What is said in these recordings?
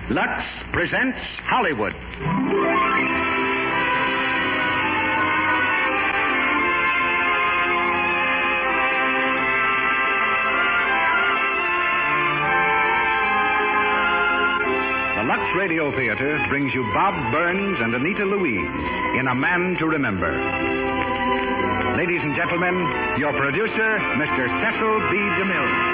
Lux presents Hollywood. The Lux Radio Theater brings you Bob Burns and Anita Louise in A Man to Remember. Ladies and gentlemen, your producer, Mr. Cecil B. DeMille.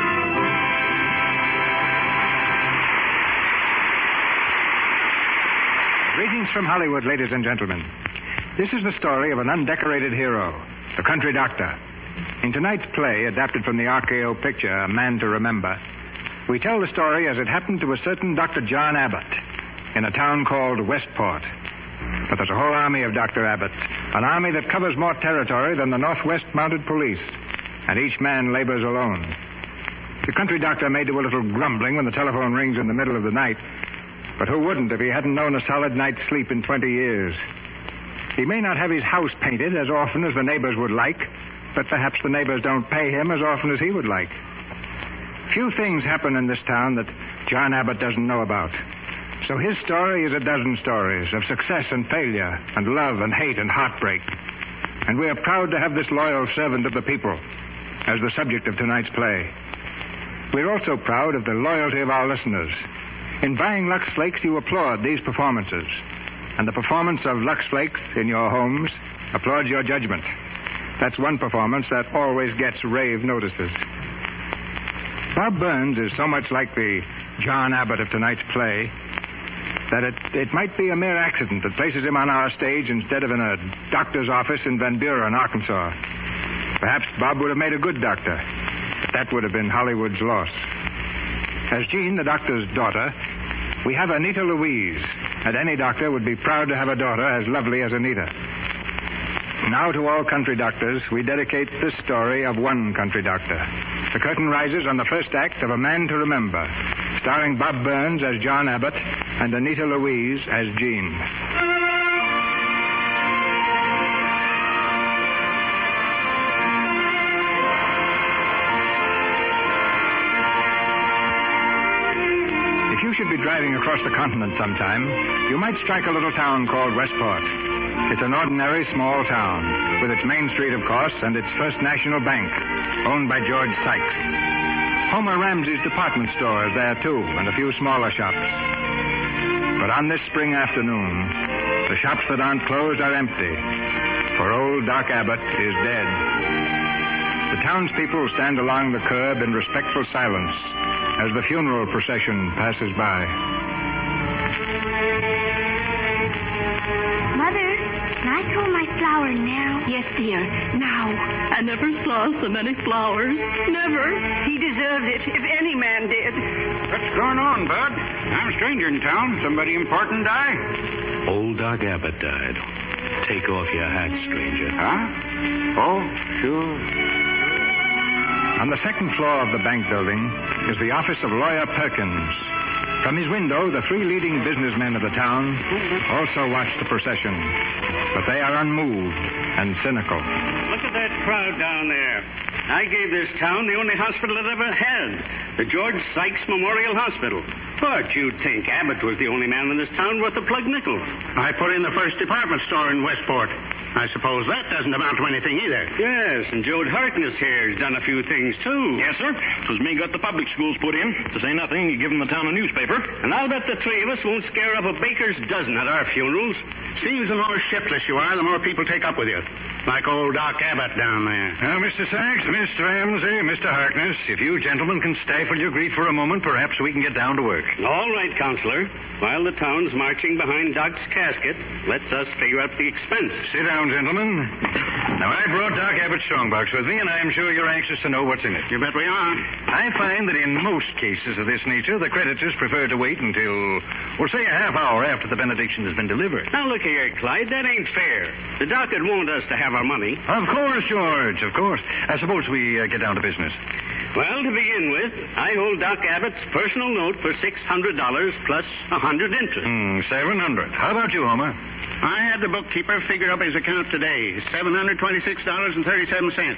Greetings from Hollywood, ladies and gentlemen. This is the story of an undecorated hero, the country doctor. In tonight's play, adapted from the RKO picture, A Man to Remember, we tell the story as it happened to a certain Dr. John Abbott in a town called Westport. But there's a whole army of Dr. Abbotts, an army that covers more territory than the Northwest Mounted Police, and each man labors alone. The country doctor may do a little grumbling when the telephone rings in the middle of the night, but who wouldn't if he hadn't known a solid night's sleep in 20 years? He may not have his house painted as often as the neighbors would like, but perhaps the neighbors don't pay him as often as he would like. Few things happen in this town that John Abbott doesn't know about. So his story is a dozen stories of success and failure and love and hate and heartbreak. And we are proud to have this loyal servant of the people as the subject of tonight's play. We're also proud of the loyalty of our listeners. In buying Lux Flakes, you applaud these performances. And the performance of Lux Flakes in your homes applauds your judgment. That's one performance that always gets rave notices. Bob Burns is so much like the John Abbott of tonight's play that it might be a mere accident that places him on our stage instead of in a doctor's office in Van Buren, Arkansas. Perhaps Bob would have made a good doctor, but that would have been Hollywood's loss. As Jean, the doctor's daughter, we have Anita Louise, and any doctor would be proud to have a daughter as lovely as Anita. Now to all country doctors, we dedicate this story of one country doctor. The curtain rises on the first act of A Man to Remember, starring Bob Burns as John Abbott and Anita Louise as Jean. If you should be driving across the continent sometime, you might strike a little town called Westport. It's an ordinary small town, with its main street, of course, and its First National Bank, owned by George Sykes. Homer Ramsey's department store is there, too, and a few smaller shops. But on this spring afternoon, the shops that aren't closed are empty, for old Doc Abbott is dead. The townspeople stand along the curb in respectful silence as the funeral procession passes by. Mother, can I throw my flower now? Yes, dear, now. I never saw so many flowers. Never. He deserved it, if any man did. What's going on, Bud? I'm a stranger in town. Somebody important die? Old Doc Abbott died. Take off your hat, stranger. Huh? Oh, sure. On the second floor of the bank building is the office of Lawyer Perkins. From his window, the three leading businessmen of the town also watch the procession. But they are unmoved and cynical. Look at that crowd down there. I gave this town the only hospital it ever had, the George Sykes Memorial Hospital. But you'd think Abbott was the only man in this town worth a plug nickel. I put in the first department store in Westport. I suppose that doesn't amount to anything either. Yes, and Jode Harkness here has done a few things, too. Yes, sir. It was me got the public schools put in. To say nothing, you give them the town a newspaper. And I'll bet the three of us won't scare up a baker's dozen at our funerals. Seems the more shiftless you are, the more people take up with you. Like old Doc Abbott down there. Now, Mr. Sachs, Mr. Ramsey, Mr. Harkness, if you gentlemen can stifle your grief for a moment, perhaps we can get down to work. All right, Counselor. While the town's marching behind Doc's casket, let's us figure out the expense. Sit down, gentlemen. Now, I brought Doc Abbott's strongbox with me, and I'm sure you're anxious to know what's in it. You bet we are. I find that in most cases of this nature, the creditors prefer to wait until, we'll say, a half hour after the benediction has been delivered. Now, look here, Clyde. That ain't fair. The doc would want us to have our money. Of course, George, of course. I suppose we get down to business. Well, to begin with, I hold Doc Abbott's personal note for $600 plus 100 interest. $700. How about you, Homer? I had the bookkeeper figure up his account today. $726.37.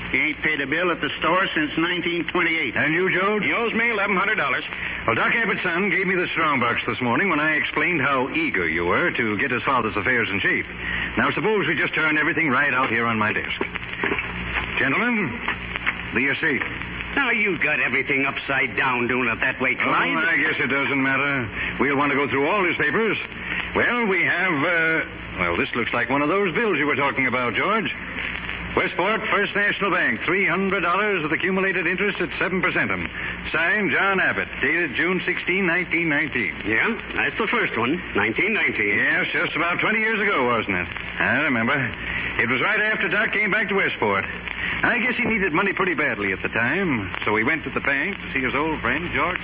He ain't paid a bill at the store since 1928. And you, Joe? He owes me $1,100. Well, Doc Abbott's son gave me the strong box this morning when I explained how eager you were to get his father's affairs in shape. Now, suppose we just turn everything right out here on my desk. Gentlemen, the estate. Now, you got everything upside down doing it that way, Clyde. Oh, I guess it doesn't matter. We'll want to go through all his papers. Well, we have, this looks like one of those bills you were talking about, George. Westport First National Bank, $300 with accumulated interest at 7%. Signed, John Abbott, dated June 16, 1919. Yeah, that's the first one, 1919. Yes, just about 20 years ago, wasn't it? I remember. It was right after Doc came back to Westport. I guess he needed money pretty badly at the time, so he went to the bank to see his old friend, George.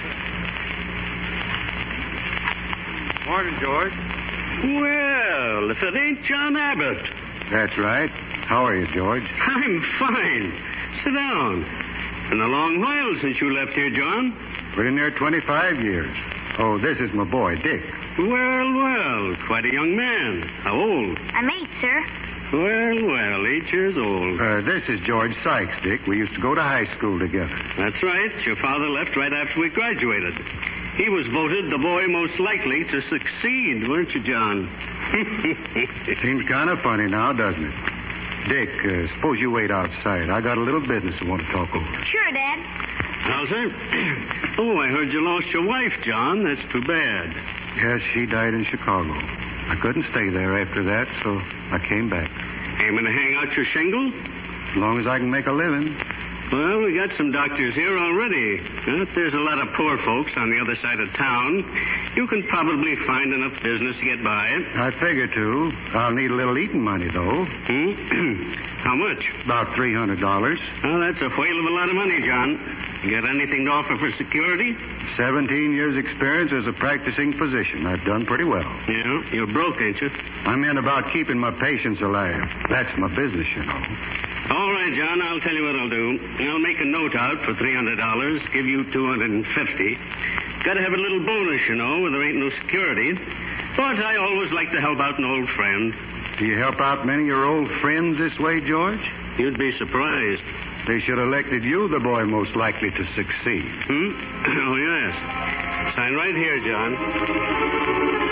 Morning, George. Well, if it ain't John Abbott. That's right. How are you, George? I'm fine. Sit down. Been a long while since you left here, John. Been there 25 years. Oh, this is my boy, Dick. Well, quite a young man. How old? I'm 8, sir. Well, 8 years old. This is George Sykes, Dick. We used to go to high school together. That's right. Your father left right after we graduated. He was voted the boy most likely to succeed, weren't you, John? Seems kind of funny now, doesn't it? Dick, suppose you wait outside. I got a little business I want to talk over. Sure, Dad. How's that? Oh, I heard you lost your wife, John. That's too bad. Yes, she died in Chicago. I couldn't stay there after that, so I came back. Aiming to hang out your shingle? As long as I can make a living. Well, we got some doctors here already. But there's a lot of poor folks on the other side of town. You can probably find enough business to get by. I figure to. I'll need a little eating money, though. How much? About $300. Well, that's a whale of a lot of money, John. You got anything to offer for security? 17 years' experience as a practicing physician. I've done pretty well. Yeah, you're broke, ain't you? I'm in about keeping my patients alive. That's my business, you know. All right, John, I'll tell you what I'll do. I'll make a note out for $300, give you $250. Got to have a little bonus, you know, where there ain't no security. But I always like to help out an old friend. Do you help out many of your old friends this way, George? You'd be surprised. They should have elected you the boy most likely to succeed. Oh, yes. Sign right here, John.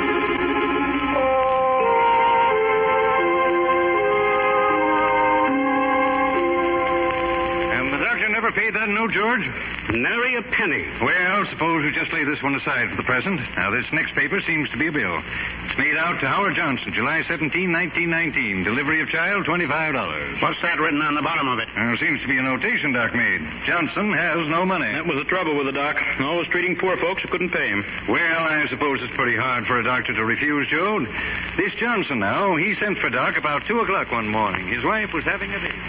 Never paid that note, George? Nary a penny. Well, suppose we just lay this one aside for the present. Now, this next paper seems to be a bill. It's made out to Howard Johnson, July 17, 1919. Delivery of child, $25. What's that written on the bottom of it? Seems to be a notation Doc made. Johnson has no money. That was the trouble with the doc. Always treating poor folks who couldn't pay him. Well, I suppose it's pretty hard for a doctor to refuse, Joe. This Johnson now, he sent for Doc about 2 o'clock one morning. His wife was having a baby.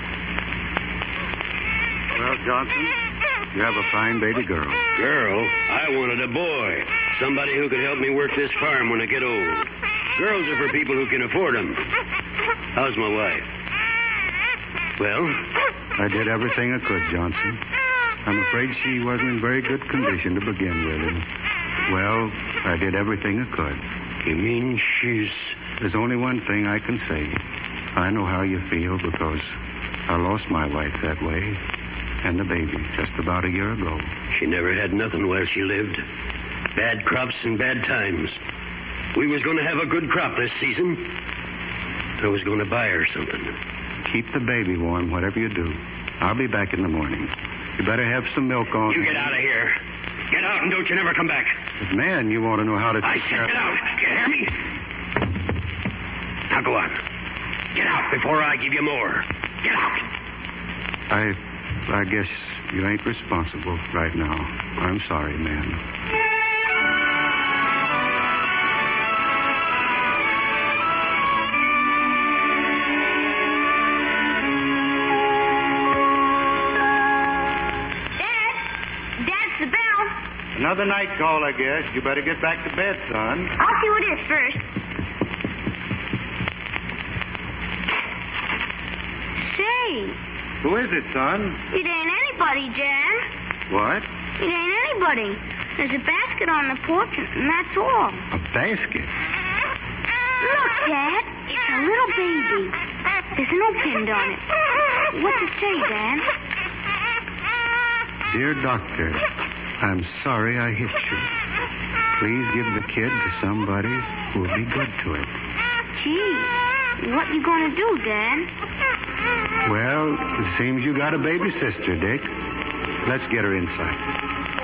Well, Johnson, you have a fine baby girl. Girl? I wanted a boy. Somebody who could help me work this farm when I get old. Girls are for people who can afford them. How's my wife? Well? I did everything I could, Johnson. I'm afraid she wasn't in very good condition to begin with. And, well, I did everything I could. You mean she's... There's only one thing I can say. I know how you feel because I lost my wife that way. And the baby just about a year ago. She never had nothing while she lived. Bad crops and bad times. We was going to have a good crop this season. I was going to buy her something. Keep the baby warm, whatever you do. I'll be back in the morning. You better have some milk on. You get out of here. Get out and don't you never come back. But man, you want to know how to... I said get out. You hear me? Now go on. Get out before I give you more. Get out. I guess you ain't responsible right now. I'm sorry, man. Dad? That's the bell. Another night call, I guess. You better get back to bed, son. I'll see what it is first. Say... Who is it, son? It ain't anybody, Jan. What? It ain't anybody. There's a basket on the porch, and that's all. A basket? Look, Dad. It's a little baby. There's no pin on it. What's it say, Dan? Dear Doctor, I'm sorry I hit you. Please give the kid to somebody who'll be good to it. Gee, what you gonna do, Dan? Well, it seems you got a baby sister, Dick. Let's get her inside.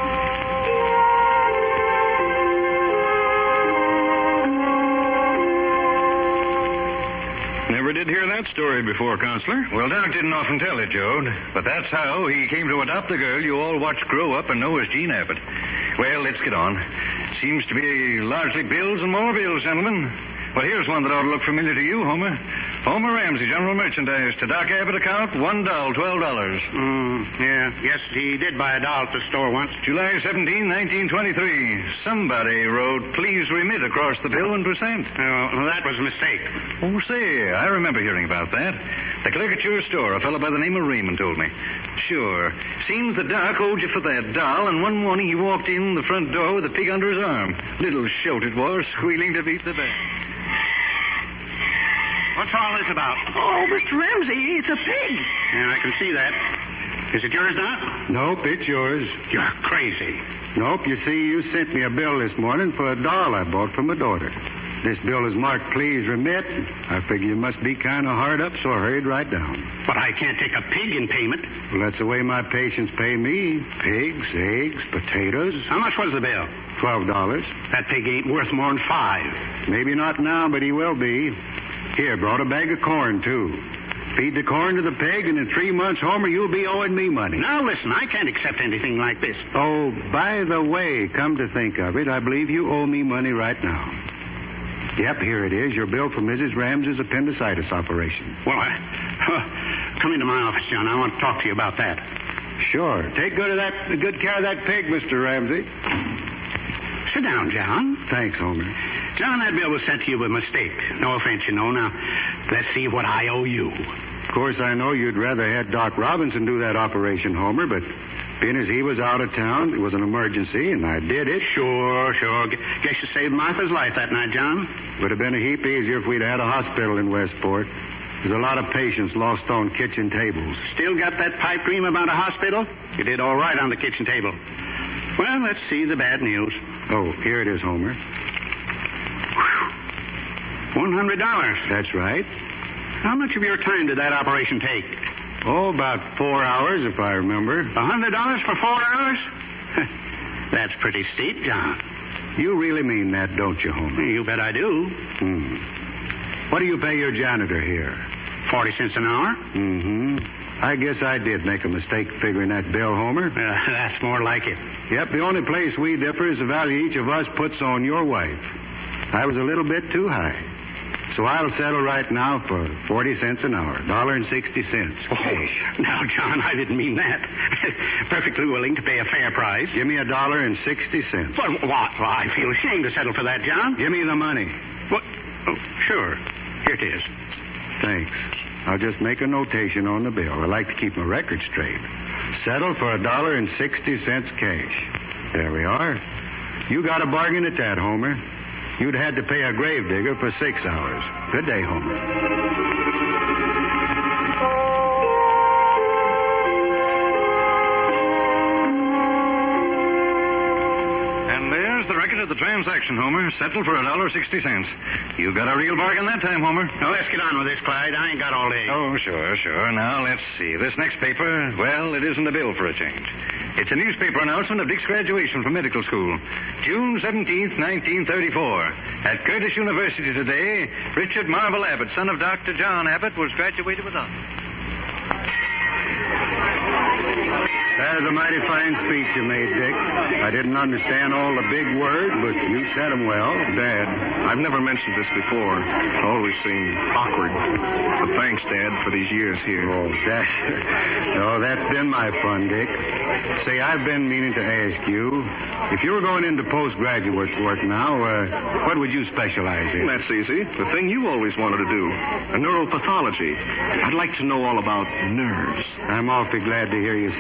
Never did hear that story before, Counselor. Well, Doc didn't often tell it, Joe, but that's how he came to adopt the girl you all watched grow up and know as Jean Abbott. Well, let's get on. Seems to be largely bills and more bills, gentlemen. Well, here's one that ought to look familiar to you, Homer. Homer Ramsey, General Merchandise, to Doc Abbott account, $1, $12. Yeah. Yes, he did buy a doll at the store once. July 17, 1923. Somebody wrote, please remit across the bill 1%. Oh, that was a mistake. Oh, say, I remember hearing about that. The caricature store, a fellow by the name of Raymond told me. Sure. Seems the Doc owed you for that doll, and one morning he walked in the front door with the pig under his arm. Little shoat it was, squealing to beat the band. What's all this about? Oh, Mr. Ramsey, it's a pig. Yeah, I can see that. Is it yours, Doc? Nope, it's yours. You're crazy. Nope, you see, you sent me a bill this morning for a doll I bought for my daughter. This bill is marked, please remit. I figure you must be kind of hard up, so I hurried right down. But I can't take a pig in payment. Well, that's the way my patients pay me. Pigs, eggs, potatoes. How much was the bill? $12. That pig ain't worth more than $5. Maybe not now, but he will be. Here, brought a bag of corn, too. Feed the corn to the pig, and in 3 months, Homer, you'll be owing me money. Now, listen, I can't accept anything like this. Oh, by the way, come to think of it, I believe you owe me money right now. Yep, here it is, your bill for Mrs. Ramsey's appendicitis operation. Well, come into my office, John. I want to talk to you about that. Sure. Take good care of that pig, Mr. Ramsey. Sit down, John. Thanks, Homer. John, that bill was sent to you by mistake. No offense, you know. Now, let's see what I owe you. Of course, I know you'd rather had Doc Robinson do that operation, Homer, but being as he was out of town, it was an emergency, and I did it. Sure. Guess you saved Martha's life that night, John. Would have been a heap easier if we'd had a hospital in Westport. There's a lot of patients lost on kitchen tables. Still got that pipe dream about a hospital? You did all right on the kitchen table. Well, let's see the bad news. Oh, here it is, Homer. $100. That's right. How much of your time did that operation take? Oh, about 4 hours, if I remember. $100 for 4 hours? That's pretty steep, John. You really mean that, don't you, Homer? You bet I do. What do you pay your janitor here? 40 cents an hour? Mm-hmm. I guess I did make a mistake figuring that bill, Homer. That's more like it. Yep, the only place we differ is the value each of us puts on your wife. I was a little bit too high. So I'll settle right now for 40 cents an hour, $1.60. Oh, now, John, I didn't mean that. Perfectly willing to pay a fair price. Give me $1.60. Well, what? Well, I feel ashamed to settle for that, John. Give me the money. What? Oh, sure. Here it is. Thanks. I'll just make a notation on the bill. I like to keep my record straight. Settle for $1.60 cash. There we are. You got a bargain at that, Homer. You'd had to pay a gravedigger for 6 hours. Good day, Homer. And there's the record of the transaction, Homer. Settled for $1.60. You got a real bargain that time, Homer. Now, let's get on with this, Clyde. I ain't got all day. Oh, sure. Now, let's see. This next paper, well, it isn't a bill for a change. It's a newspaper announcement of Dick's graduation from medical school. June 17th, 1934. At Curtis University today, Richard Marvel Abbott, son of Dr. John Abbott, was graduated with honors. That is a mighty fine speech you made, Dick. I didn't understand all the big words, but you said them well. Dad, I've never mentioned this before. It always seemed awkward. But thanks, Dad, for these years here. That's been my fun, Dick. Say, I've been meaning to ask you, if you were going into postgraduate work now, what would you specialize in? That's easy. The thing you always wanted to do, neuropathology. I'd like to know all about nerves. I'm awfully glad to hear you say that, Dick.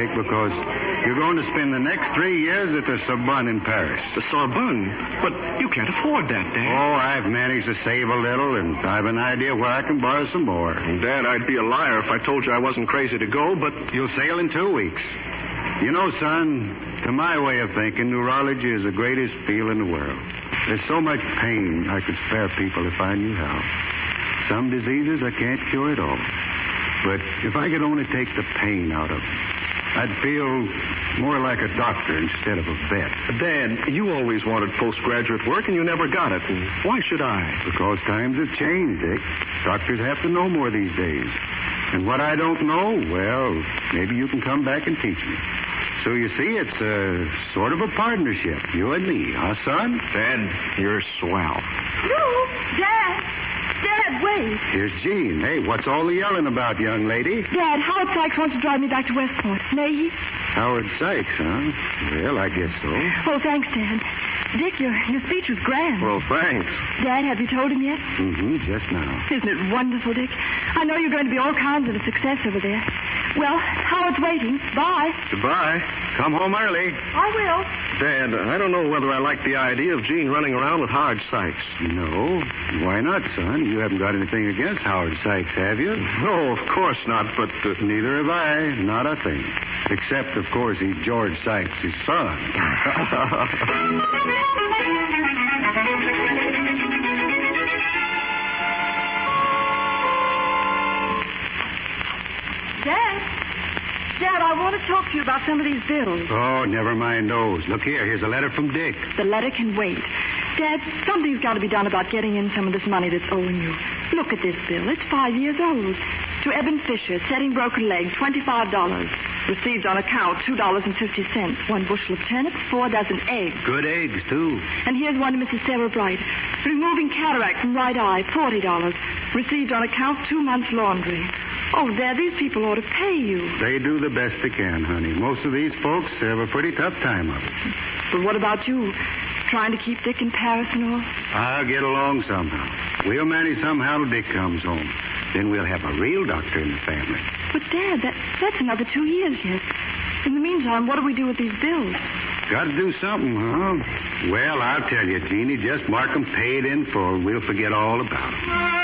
Dick, because you're going to spend the next 3 years at the Sorbonne in Paris. The Sorbonne? But you can't afford that, Dad. Oh, I've managed to save a little, and I've an idea where I can borrow some more. Dad, I'd be a liar if I told you I wasn't crazy to go, but... You'll sail in 2 weeks. You know, son, to my way of thinking, neurology is the greatest field in the world. There's so much pain I could spare people if I knew how. Some diseases I can't cure at all. But if I could only take the pain out of them, I'd feel more like a doctor instead of a vet. Dad, you always wanted postgraduate work, and you never got it. And why should I? Because times have changed, Dick. Doctors have to know more these days. And what I don't know, well, maybe you can come back and teach me. So you see, it's sort of a partnership, you and me, huh, son? Dad, you're swell. No, Dad. Dad, wait. Here's Jean. Hey, what's all the yelling about, young lady? Dad, Howard Sykes wants to drive me back to Westport. May he? Howard Sykes, huh? Well, I guess so. Oh, thanks, Dad. Dick, your speech was grand. Well, thanks. Dad, have you told him yet? Mm-hmm, just now. Isn't it wonderful, Dick? I know you're going to be all kinds of a success over there. Well, Howard's waiting. Bye. Goodbye. Come home early. I will. Dad, I don't know whether I like the idea of Jean running around with Howard Sykes. No. Why not, son? You haven't got anything against Howard Sykes, have you? No, of course not, but... Neither have I. Not a thing. Except, of course, he's George Sykes' son. Dad, I want to talk to you about some of these bills. Oh, never mind those. Look here, here's a letter from Dick. The letter can wait. Dad, something's got to be done about getting in some of this money that's owing you. Look at this bill. It's 5 years old. To Eben Fisher, setting broken leg, $25. Received on account, $2.50. 1 bushel of turnips, 4 dozen eggs. Good eggs, too. And here's one to Mrs. Sarah Bright. Removing cataract from right eye, $40. Received on account, 2 months' laundry. Oh, Dad, these people ought to pay you. They do the best they can, honey. Most of these folks have a pretty tough time of it. But what about you? Trying to keep Dick in Paris and all? I'll get along somehow. We'll manage somehow till Dick comes home. Then we'll have a real doctor in the family. But, Dad, that's another 2 years yet. In the meantime, what do we do with these bills? Got to do something, huh? Well, I'll tell you, Jeannie. Just mark them paid in full. We'll forget all about it.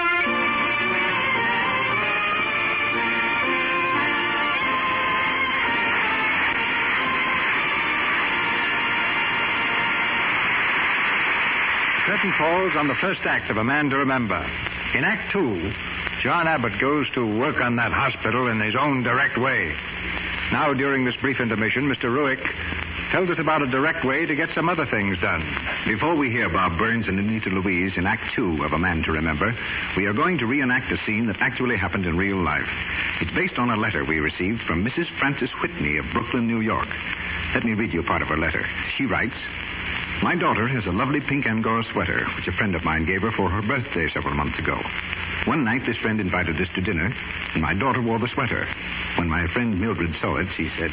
Curtain falls on the first act of A Man to Remember. In Act 2, John Abbott goes to work on that hospital in his own direct way. Now, during this brief intermission, Mr. Ruick tells us about a direct way to get some other things done. Before we hear Bob Burns and Anita Louise in Act 2 of A Man to Remember, we are going to reenact a scene that actually happened in real life. It's based on a letter we received from Mrs. Frances Whitney of Brooklyn, New York. Let me read you part of her letter. She writes, "My daughter has a lovely pink Angora sweater, which a friend of mine gave her for her birthday several months ago. One night, this friend invited us to dinner, and my daughter wore the sweater. When my friend Mildred saw it, she said,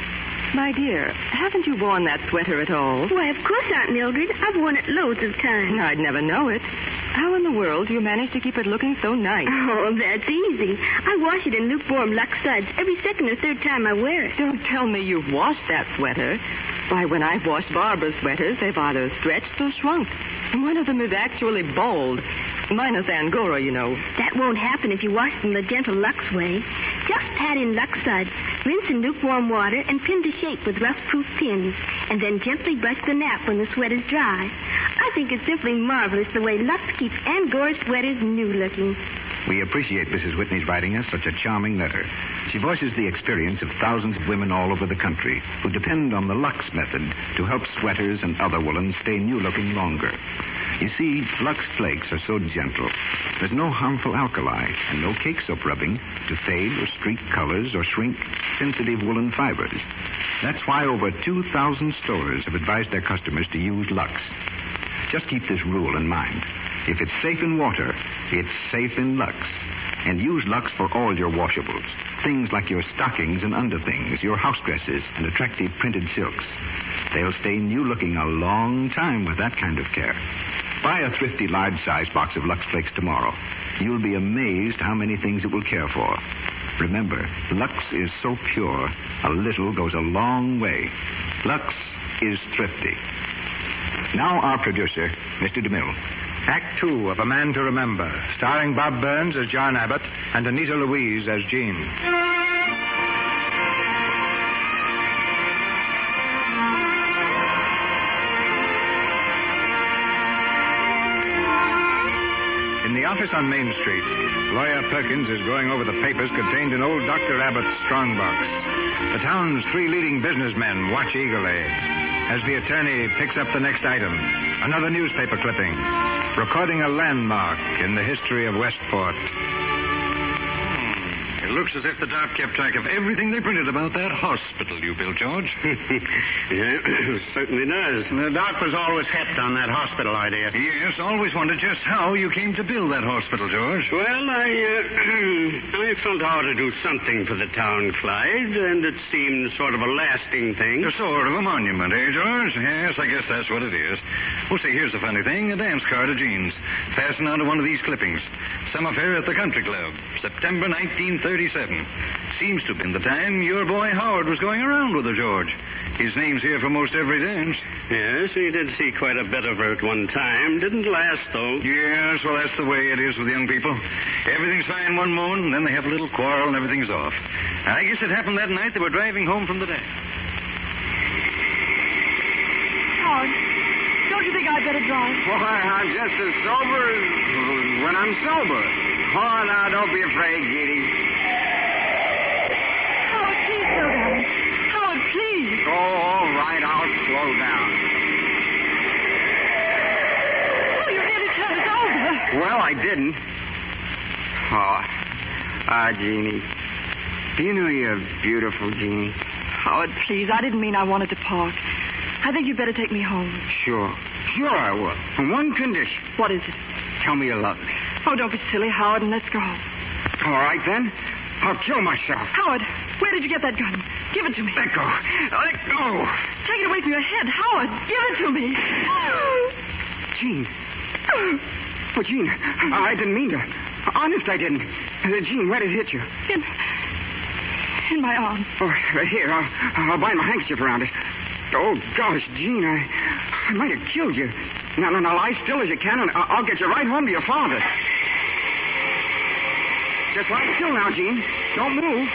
'My dear, haven't you worn that sweater at all?' Why, of course, Aunt Mildred. I've worn it loads of times. I'd never know it. How in the world do you manage to keep it looking so nice?" Oh, that's easy. I wash it in lukewarm Lux suds every second or third time I wear it. Don't tell me you've washed that sweater. Why, when I've washed Barbara's sweaters, they've either stretched or shrunk. And one of them is actually bald. Minus Angora, you know. That won't happen if you wash them the gentle Lux way. Just pat in Lux suds, rinse in lukewarm water, and pin to shape with rust-proof pins. And then gently brush the nap when the sweater's dry. I think it's simply marvelous the way Lux keeps Angora sweaters new-looking. We appreciate Mrs. Whitney's writing us such a charming letter. She voices the experience of thousands of women all over the country who depend on the Lux method to help sweaters and other woolens stay new-looking longer. You see, Lux flakes are so gentle. There's no harmful alkali and no cake soap rubbing to fade or streak colors or shrink sensitive woolen fibers. That's why over 2,000 stores have advised their customers to use Lux. Just keep this rule in mind. If it's safe in water, it's safe in Lux. And use Lux for all your washables. Things like your stockings and underthings, your house dresses, and attractive printed silks. They'll stay new-looking a long time with that kind of care. Buy a thrifty large-size box of Lux Flakes tomorrow. You'll be amazed how many things it will care for. Remember, Lux is so pure, a little goes a long way. Lux is thrifty. Now our producer, Mr. DeMille. Act 2 of A Man to Remember, starring Bob Burns as John Abbott and Anita Louise as Jean. In the office on Main Street, Lawyer Perkins is going over the papers contained in old Dr. Abbott's strongbox. The town's 3 leading businessmen watch eagerly as the attorney picks up the next item, another newspaper clipping, recording a landmark in the history of Westport. It looks as if the doc kept track of everything they printed about that hospital you built, George. Yeah, certainly does. The doc was always hepped on that hospital idea. Yes, always wondered just how you came to build that hospital, George. Well, I felt I ought to do something for the town, Clyde, and it seemed sort of a lasting thing. A sort of a monument, eh, George? Yes, I guess that's what it is. Well, see, here's the funny thing. A dance card of Jean's. Fastened onto one of these clippings. Some affair at the country club. September 1937. Seems to have been the time your boy Howard was going around with her, George. His name's here for most every dance. Yes, he did see quite a bit of her at one time. Didn't last, though. Yes, well, that's the way it is with young people. Everything's fine one moment, and then they have a little quarrel, and everything's off. I guess it happened that night they were driving home from the dance. Howard, don't you think I'd better drive? Why, I'm just as sober as when I'm sober. Oh, now, don't be afraid, Jeannie. Howard, please slow down. Howard, please. Oh, all right, I'll slow down. Oh, you nearly turned us over. Well, I didn't. Jeannie. You know you're beautiful, Jeannie. Howard, please, I didn't mean I wanted to park. I think you'd better take me home. Sure I will. On one condition. What is it? Tell me you love me. Oh, don't be silly, Howard, and let's go home. All right, then. I'll kill myself. Howard, where did you get that gun? Give it to me. Let go. Let go. Take it away from your head. Howard, give it to me. Jean. Oh, Jean, I didn't mean to. Honest, I didn't. Jean, where did it hit you? In my arm. Oh, here, I'll bind my handkerchief around it. Oh, gosh, Jean, I might have killed you. Now, lie still as you can, and I'll get you right home to your father. Just lie still now, Jean. Don't move.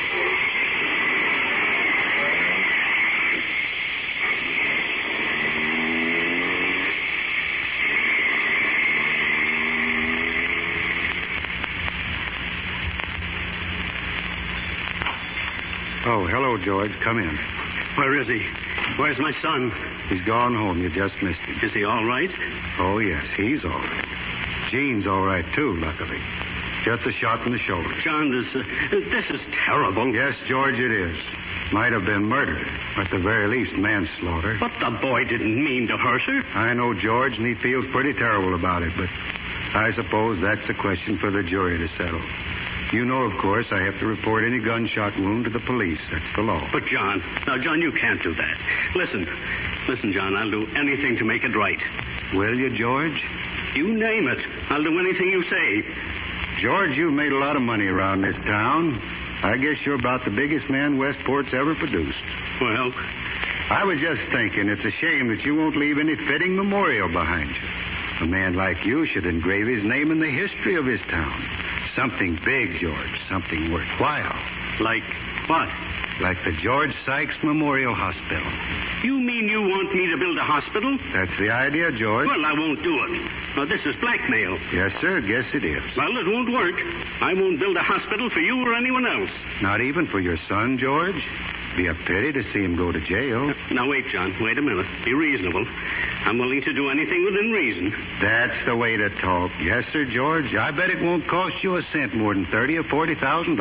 Oh, hello, George. Come in. Where is he? Where's my son? He's gone home. You just missed him. Is he all right? Oh, yes, he's all right. Jean's all right, too, luckily. Just a shot in the shoulder. John, this is terrible. Yes, George, it is. Might have been murder. At the very least, manslaughter. But the boy didn't mean to hurt her. I know, George, and he feels pretty terrible about it, but I suppose that's a question for the jury to settle. You know, of course, I have to report any gunshot wound to the police. That's the law. But, John, you can't do that. Listen, John, I'll do anything to make it right. Will you, George? You name it. I'll do anything you say. George, you've made a lot of money around this town. I guess you're about the biggest man Westport's ever produced. Well, I was just thinking it's a shame that you won't leave any fitting memorial behind you. A man like you should engrave his name in the history of his town. Something big, George. Something worthwhile. Like what? Like the George Sykes Memorial Hospital. You mean you want me to build a hospital? That's the idea, George. Well, I won't do it. Now, this is blackmail. Yes, sir. Guess it is. Well, it won't work. I won't build a hospital for you or anyone else. Not even for your son, George? Be a pity to see him go to jail. Now, wait, John. Wait a minute. Be reasonable. I'm willing to do anything within reason. That's the way to talk. Yes, sir, George. I bet it won't cost you a cent more than $30,000 or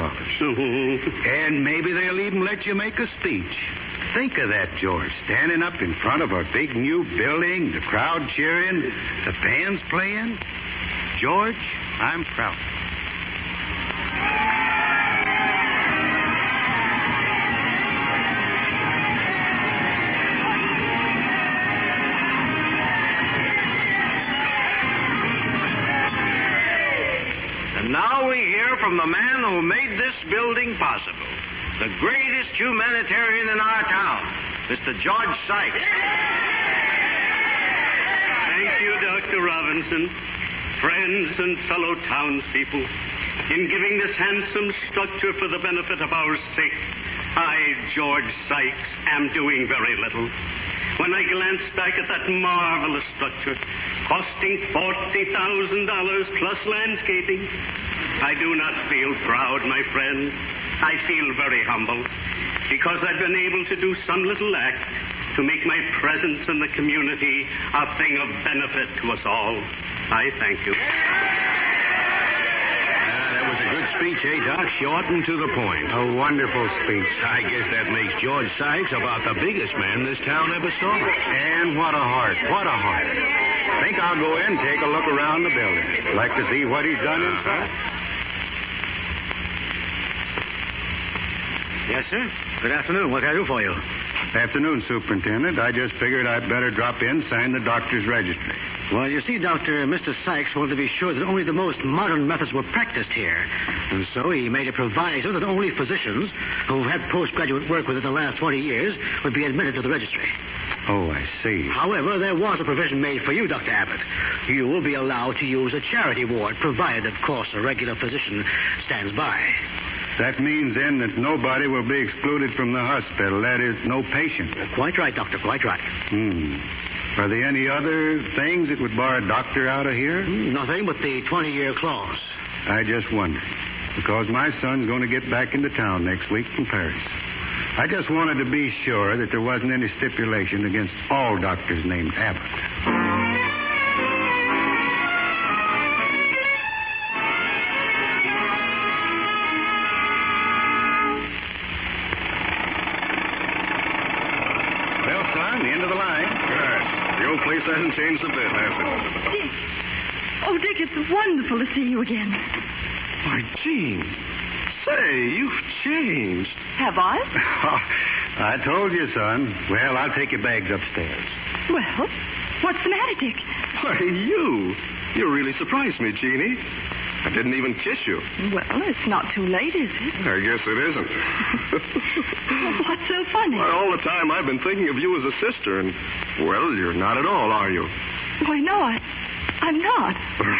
$40,000. And maybe they'll even let you make a speech. Think of that, George. Standing up in front of a big new building, the crowd cheering, the band's playing. George, I'm proud. Now we hear from the man who made this building possible. The greatest humanitarian in our town, Mr. George Sykes. Thank you, Dr. Robinson. Friends and fellow townspeople, in giving this handsome structure for the benefit of our sick, I, George Sykes, am doing very little. When I glance back at that marvelous structure, costing $40,000 plus landscaping, I do not feel proud, my friend. I feel very humble, because I've been able to do some little act to make my presence in the community a thing of benefit to us all. I thank you. That was a good speech, eh, Doc? Short and to the point. A wonderful speech. I guess that makes George Sykes about the biggest man this town ever saw. And what a heart. What a heart. Think I'll go in and take a look around the building. Like to see what he's done inside. Yes, sir. Good afternoon. What can I do for you? Afternoon, Superintendent. I just figured I'd better drop in, sign the doctor's registry. Well, you see, Doctor, Mr. Sykes wanted to be sure that only the most modern methods were practiced here. And so he made a proviso that only physicians who've had postgraduate work within the last 20 years would be admitted to the registry. Oh, I see. However, there was a provision made for you, Dr. Abbott. You will be allowed to use a charity ward, provided, of course, a regular physician stands by. That means, then, that nobody will be excluded from the hospital. That is, no patient. Quite right, Doctor, quite right. Are there any other things that would bar a doctor out of here? Nothing but the 20-year clause. I just wondered, because my son's going to get back into town next week from Paris. I just wanted to be sure that there wasn't any stipulation against all doctors named Abbott. Hasn't changed a bit, has it? Dick. Oh, Dick, it's wonderful to see you again. Why, Jean. Say, you've changed. Have I? I told you, son. Well, I'll take your bags upstairs. Well, what's the matter, Dick? Why, you really surprised me, Jeannie. I didn't even kiss you. Well, it's not too late, is it? I guess it isn't. What's so funny? Well, all the time I've been thinking of you as a sister, and, well, you're not at all, are you? Why, no, I'm not.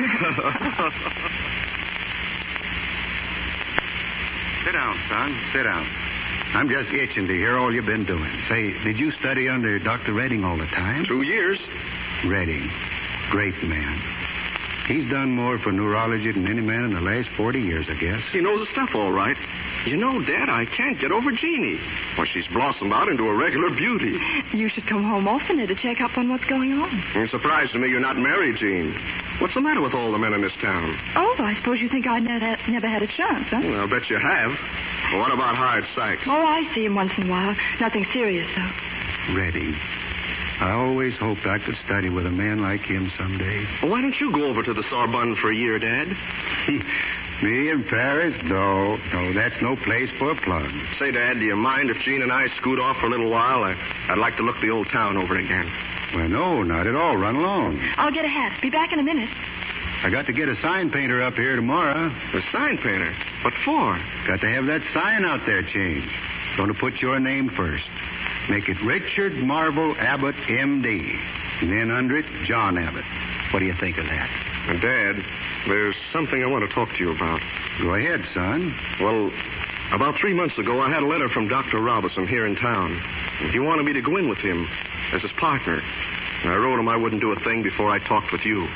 Sit down, son. Sit down. I'm just itching to hear all you've been doing. Say, did you study under Dr. Redding all the time? 2 years. Redding. Great man. He's done more for neurology than any man in the last 40 years, I guess. He knows the stuff all right. You know, Dad, I can't get over Jeannie. Well, she's blossomed out into a regular beauty. You should come home oftener to check up on what's going on. It's surprising to me you're not married, Jean. What's the matter with all the men in this town? Oh, I suppose you think I never had a chance, huh? Well, I'll bet you have. Well, what about Howard Sykes? Oh, I see him once in a while. Nothing serious, though. Redding. I always hoped I could study with a man like him someday. Well, why don't you go over to the Sorbonne for a year, Dad? Me in Paris? No, that's no place for a plug. Say, Dad, do you mind if Jean and I scoot off for a little while? I'd like to look the old town over again. Well, no, not at all. Run along. I'll get a hat. Be back in a minute. I got to get a sign painter up here tomorrow. A sign painter? What for? Got to have that sign out there changed. Going to put your name first. Make it Richard Marvel Abbott, M.D. And then under it, John Abbott. What do you think of that? Dad, there's something I want to talk to you about. Go ahead, son. Well, about 3 months ago, I had a letter from Dr. Robinson here in town. He wanted me to go in with him as his partner. And I wrote him I wouldn't do a thing before I talked with you.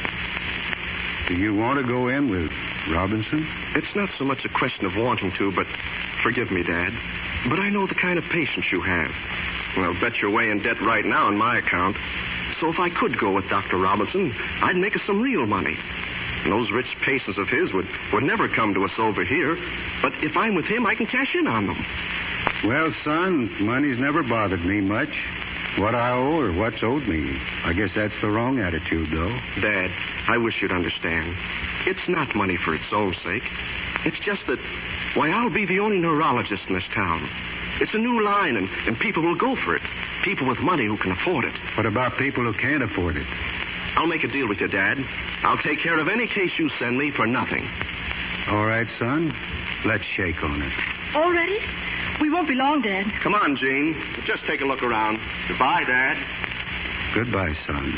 Do you want to go in with Robinson? It's not so much a question of wanting to, but forgive me, Dad. But I know the kind of patience you have. Well, I'll bet you're way in debt right now on my account. So if I could go with Dr. Robinson, I'd make us some real money. And those rich patients of his would never come to us over here. But if I'm with him, I can cash in on them. Well, son, money's never bothered me much. What I owe or what's owed me. I guess that's the wrong attitude, though. Dad, I wish you'd understand. It's not money for its own sake. It's just that, why, I'll be the only neurologist in this town. It's a new line, and people will go for it. People with money who can afford it. What about people who can't afford it? I'll make a deal with you, Dad. I'll take care of any case you send me for nothing. All right, son. Let's shake on it. Already? We won't be long, Dad. Come on, Gene. Just take a look around. Goodbye, Dad. Goodbye, son.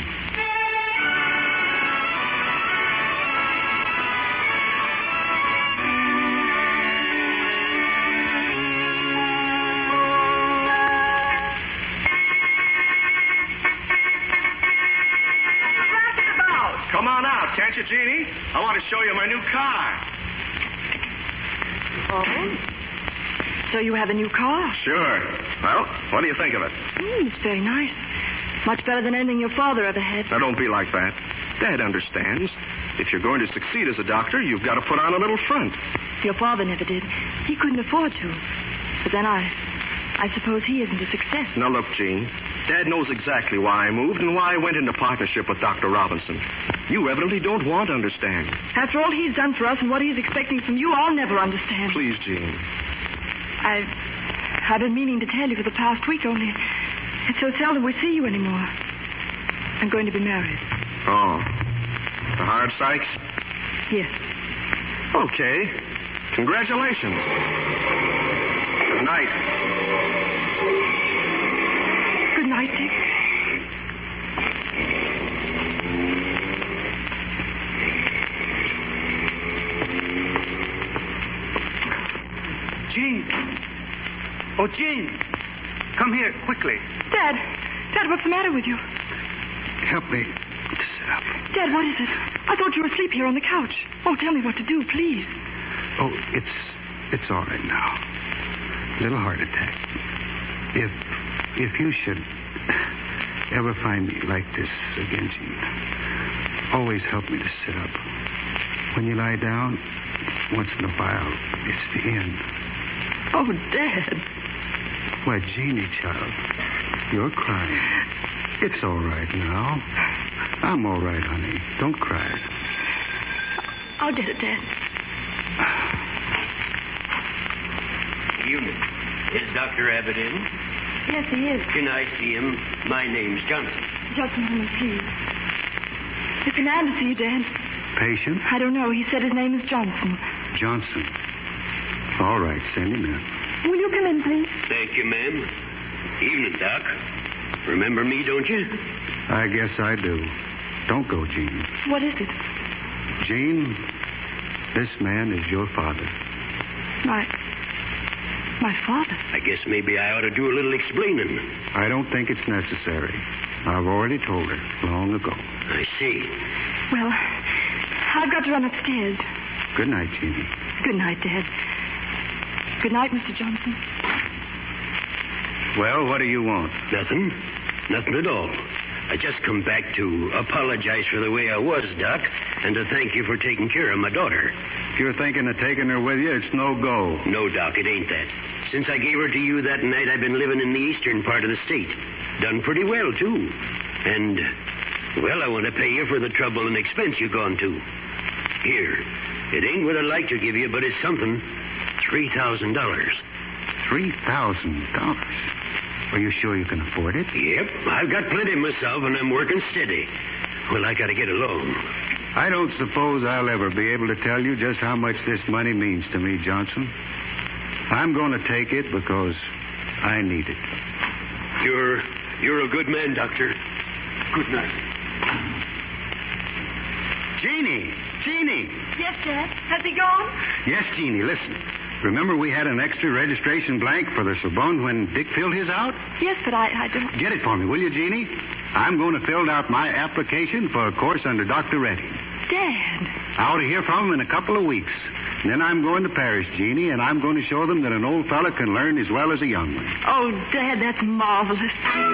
Come on out, can't you, Jeannie? I want to show you my new car. Oh? So you have a new car? Sure. Well, what do you think of it? It's very nice. Much better than anything your father ever had. Now, don't be like that. Dad understands. If you're going to succeed as a doctor, you've got to put on a little front. Your father never did. He couldn't afford to. But then I suppose he isn't a success. Now, look, Gene. Dad knows exactly why I moved and why I went into partnership with Dr. Robinson. You evidently don't want to understand. After all he's done for us and what he's expecting from you, I'll never understand. Please, Gene. I've been meaning to tell you for the past week, only it's so seldom we see you anymore. I'm going to be married. Oh. The Howard Sykes? Yes. Okay. Congratulations. Good night. Good night, Dick. Jean. Oh, Jean. Come here, quickly. Dad, what's the matter with you? Help me to sit up. Dad, what is it? I thought you were asleep here on the couch. Oh, tell me what to do, please. Oh, it's all right now. Little heart attack. If you should ever find me like this again, Jean, always help me to sit up. When you lie down, once in a while, it's the end. Oh, Dad. Why, Jeannie, child, you're crying. It's all right now. I'm all right, honey. Don't cry. I'll get it, Dad. Evening. Is Dr. Abbott in? Yes, he is. Can I see him? My name's Johnson. Just a moment, please. It's a man to see you, Dad. Patient? I don't know. He said his name is Johnson. Johnson. All right, send him in. Will you come in, please? Thank you, ma'am. Evening, Doc. Remember me, don't you? I guess I do. Don't go, Jean. What is it? Jean, this man is your father. My father? I guess maybe I ought to do a little explaining. I don't think it's necessary. I've already told her long ago. I see. Well, I've got to run upstairs. Good night, Jeannie. Good night, Dad. Good night, Mr. Johnson. Well, what do you want? Nothing. Nothing at all. I just come back to apologize for the way I was, Doc, and to thank you for taking care of my daughter. If you're thinking of taking her with you, it's no go. No, Doc, it ain't that. Since I gave her to you that night, I've been living in the eastern part of the state. Done pretty well, too. And, well, I want to pay you for the trouble and expense you've gone to. Here. It ain't what I'd like to give you, but it's something. $3,000. $3,000? Are you sure you can afford it? Yep. I've got plenty myself, and I'm working steady. Well, I got to get along. I don't suppose I'll ever be able to tell you just how much this money means to me, Johnson. I'm going to take it because I need it. You're a good man, Doctor. Good night. Jeannie! Yes, Dad. Has he gone? Yes, Jeannie, listen. Remember we had an extra registration blank for the Sorbonne when Dick filled his out? Yes, but I don't... Get it for me, will you, Jeannie? I'm going to fill out my application for a course under Dr. Redding. Dad. I ought to hear from him in a couple of weeks. And then I'm going to Paris, Jeannie, and I'm going to show them that an old fella can learn as well as a young one. Oh, Dad, that's marvelous.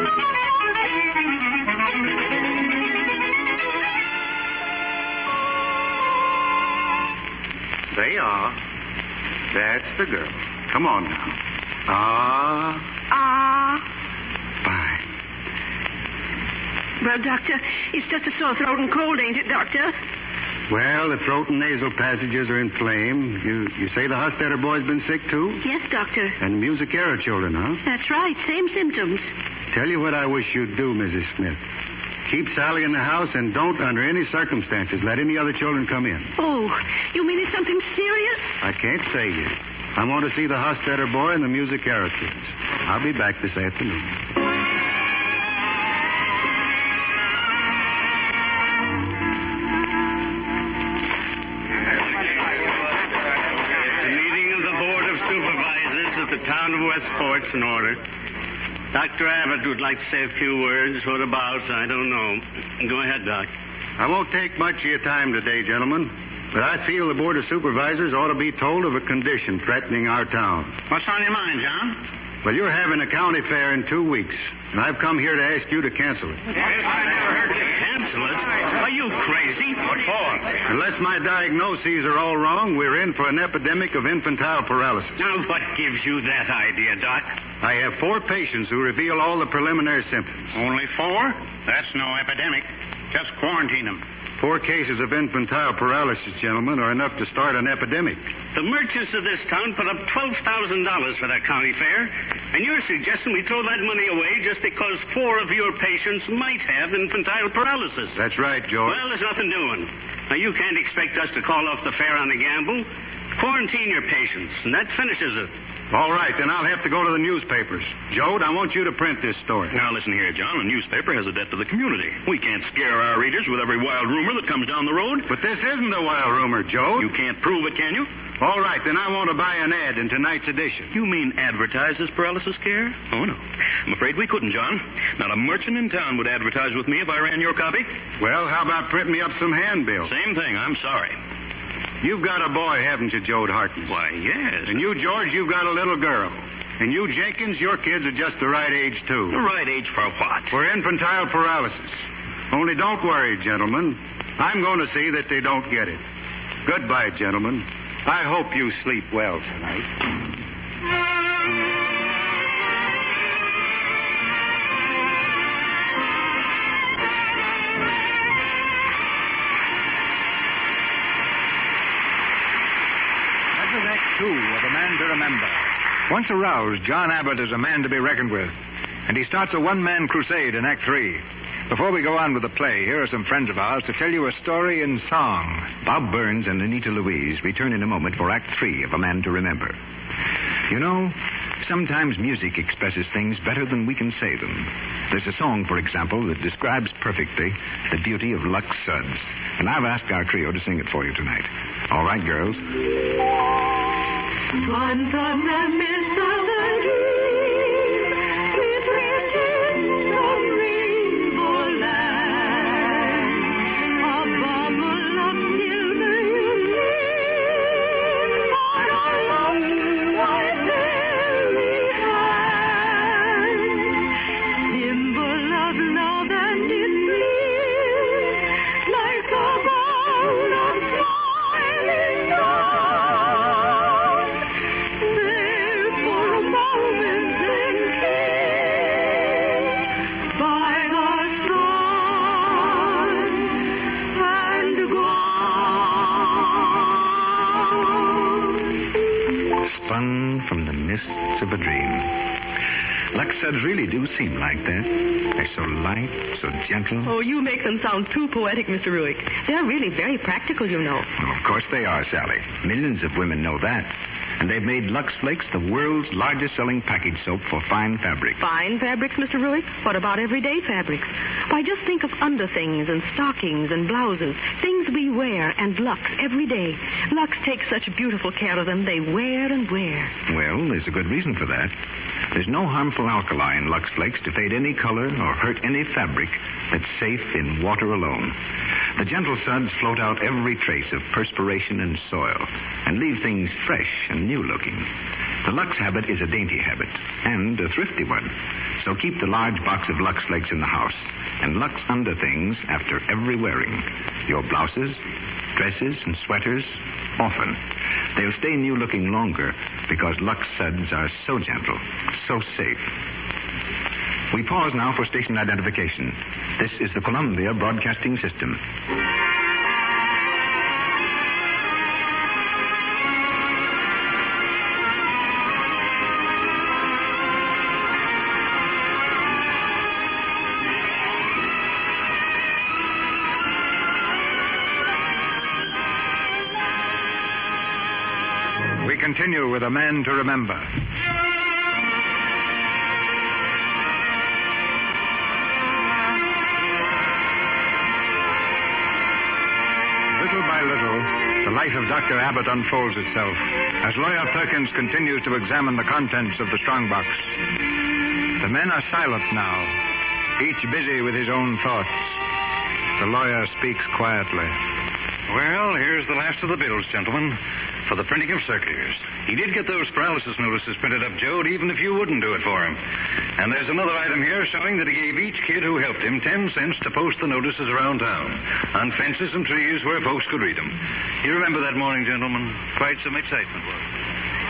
They are. That's the girl. Come on now. Fine. Well, Doctor, it's just a sore throat and cold, ain't it, Doctor? Well, the throat and nasal passages are inflamed. You say the Hostetter boy's been sick, too? Yes, Doctor. And Musicara children, huh? That's right. Same symptoms. Tell you what I wish you'd do, Mrs. Smith. Keep Sally in the house and don't, under any circumstances, let any other children come in. Oh, you mean it's something serious? I can't say yet. I want to see the Hostetter boy and the Musicera kids. I'll be back this afternoon. The meeting of the Board of Supervisors at the town of Westport's in order. Dr. Abbott would like to say a few words. What about? I don't know. Go ahead, Doc. I won't take much of your time today, gentlemen, but I feel the Board of Supervisors ought to be told of a condition threatening our town. What's on your mind, John? Well, you're having a county fair in 2 weeks, and I've come here to ask you to cancel it. Cancel it? Are you crazy? What for? Unless my diagnoses are all wrong, we're in for an epidemic of infantile paralysis. Now, what gives you that idea, Doc? I have 4 patients who reveal all the preliminary symptoms. Only 4? That's no epidemic. Just quarantine them. 4 cases of infantile paralysis, gentlemen, are enough to start an epidemic. The merchants of this town put up $12,000 for that county fair, and you're suggesting we throw that money away just because 4 of your patients might have infantile paralysis. That's right, George. Well, there's nothing doing. Now, you can't expect us to call off the fair on a gamble. Quarantine your patients, and that finishes it. All right, then I'll have to go to the newspapers. Jode, I want you to print this story. Now, listen here, John. A newspaper has a debt to the community. We can't scare our readers with every wild rumor that comes down the road. But this isn't a wild rumor, Jode. You can't prove it, can you? All right, then I want to buy an ad in tonight's edition. You mean advertise this paralysis scare? Oh, no. I'm afraid we couldn't, John. Not a merchant in town would advertise with me if I ran your copy. Well, how about printing me up some handbills? Same thing. I'm sorry. You've got a boy, haven't you, Jode Harkness? Why, yes. And you, George, you've got a little girl. And you, Jenkins, your kids are just the right age, too. The right age for what? For infantile paralysis. Only don't worry, gentlemen. I'm going to see that they don't get it. Goodbye, gentlemen. I hope you sleep well tonight. Act 2 of A Man to Remember. Once aroused, John Abbott is a man to be reckoned with, and he starts a one-man crusade in Act 3. Before we go on with the play, here are some friends of ours to tell you a story in song. Bob Burns and Anita Louise return in a moment for Act 3 of A Man to Remember. You know, sometimes music expresses things better than we can say them. There's a song, for example, that describes perfectly the beauty of Lux Suds. And I've asked our trio to sing it for you tonight. All right, girls. One from the midst of the dream, we pretend some rainbow land, a bubble of silver you gleam, on a long white berry hand, symbol of love and its bliss, like a bowl of smiling dawn. There for a moment then kissed by the sun and gone. Spun from the mists of a dream. Lux Suds really do seem like that. They're so light, so gentle. Oh, you make them sound too poetic, Mr. Ruick. They're really very practical, you know. Well, of course they are, Sally. Millions of women know that. And they've made Lux Flakes the world's largest selling package soap for fine fabric. Fine fabrics, Mr. Ruick? What about everyday fabrics? Why, just think of underthings and stockings and blouses, things we wear and Lux every day. Lux takes such beautiful care of them, they wear and wear. Well, there's a good reason for that. There's no harmful alkali in Lux Flakes to fade any color or hurt any fabric that's safe in water alone. The gentle suds float out every trace of perspiration and soil and leave things fresh and new-looking. The Lux habit is a dainty habit and a thrifty one. So keep the large box of Lux Flakes in the house and Lux underthings after every wearing. Your blouses, dresses, and sweaters, often. They'll stay new-looking longer because Lux Suds are so gentle, so safe. We pause now for station identification. This is the Columbia Broadcasting System. We continue with A Man to Remember. Little by little, the life of Dr. Abbott unfolds itself as Lawyer Perkins continues to examine the contents of the strongbox. The men are silent now, each busy with his own thoughts. The lawyer speaks quietly. Well, here's the last of the bills, gentlemen, for the printing of circulars. He did get those paralysis notices printed up, Jode, even if you wouldn't do it for him. And there's another item here showing that he gave each kid who helped him 10 cents to post the notices around town, on fences and trees where folks could read them. You remember that morning, gentlemen? Quite some excitement, was it?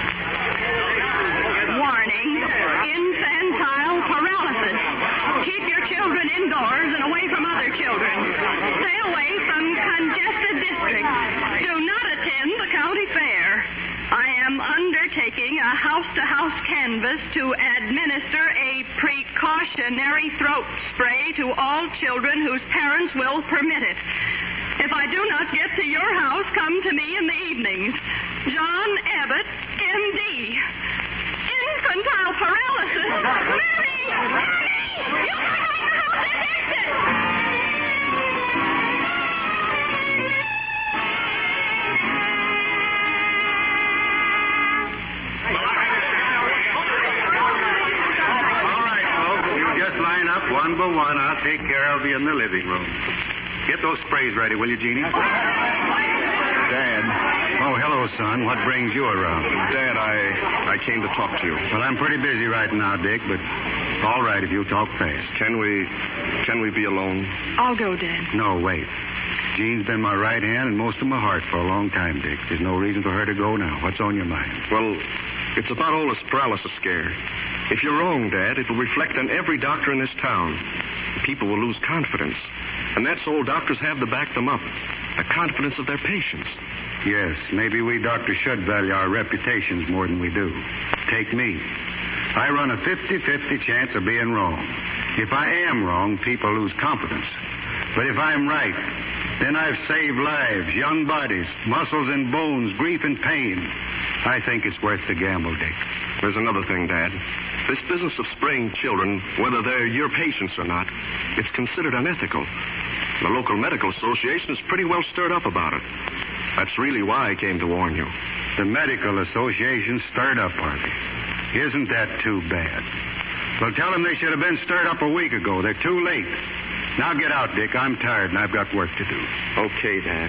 Warning, infantile paralysis. Keep your children indoors and away from other children. Stay away from congested districts. Do not attend the county fair. I am undertaking a house-to-house canvass to administer a precautionary throat spray to all children whose parents will permit it. If I do not get to your house, come to me in the evenings. John Abbott, M.D. Infantile paralysis. Mary! Mary! You come out the house this instant! All right, folks. You just line up one by one. I'll take care of you in the living room. Get those sprays ready, will you, Jeannie? Dad. Oh, hello, son. What brings you around? Dad, I came to talk to you. Well, I'm pretty busy right now, Dick, but all right if you talk fast. Can we be alone? I'll go, Dad. No, wait. Jean's been my right hand and most of my heart for a long time, Dick. There's no reason for her to go now. What's on your mind? Well, it's about all this paralysis scare. If you're wrong, Dad, it will reflect on every doctor in this town. People will lose confidence. And that's all doctors have to back them up. The confidence of their patients. Yes, maybe we doctors should value our reputations more than we do. Take me. I run a 50-50 chance of being wrong. If I am wrong, people lose confidence. But if I'm right, then I've saved lives, young bodies, muscles and bones, grief and pain. I think it's worth the gamble, Dick. There's another thing, Dad. This business of spraying children, whether they're your patients or not, it's considered unethical. The local medical association is pretty well stirred up about it. That's really why I came to warn you. The medical association stirred up, are they? Isn't that too bad? Well, tell them they should have been stirred up a week ago. They're too late. Now get out, Dick. I'm tired and I've got work to do. Okay, Dad.